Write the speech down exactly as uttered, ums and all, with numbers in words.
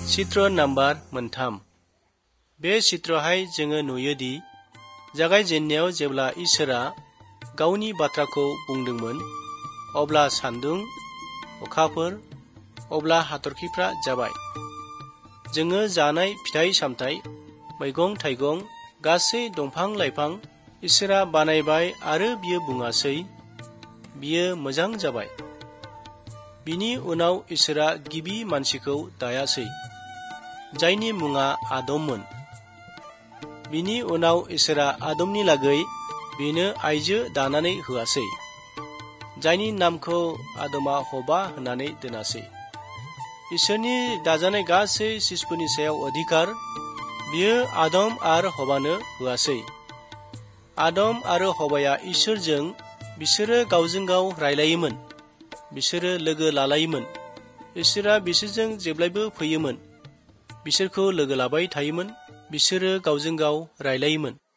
चित्र नाम्बार मोनथाम। बे चित्रहाय जोङो नुयोदि जागायजेननायाव जेब्ला इसोरा गावनि बाथ्राखौ बुंदोंमोन अब्ला सान्दुं, अखाफोर, अब्ला हाथरखिफ्रा जाबाय। जोङो जानाय फिथाइ सामथाइ, मैगं थाइगं, गासै दंफां लाइफां इसोरा बानायबाय आरो बियो बुङासै बियो मोजां जाबाय। बिनि उनाव इसोरा गिबि मानसिखौ दायासै, जायनि मुङा आदममोन। बिनि उनाव इसोरा आदमनि लागै बेनो आइजो दानानै होआसै, जायनि नामखौ आदमा हबा होननानै दोनासै। इसोरनि दाजानाय गासै जिसुफोरनि सायाव अधिकार बियो आदम आरो हबानो होआसै। आदम आरो हबाया इसोरजों बिसोरो गावजों गाव रायलायोमोन, बिसोरो लोगो लालायोमोन। इसोरा बिसोरजों जेब्लायबो फैयोमोन, बिसोरखौ लोगो लाबाय थायोमोन, बिसोरो गावजों गाव रायलायोमोन।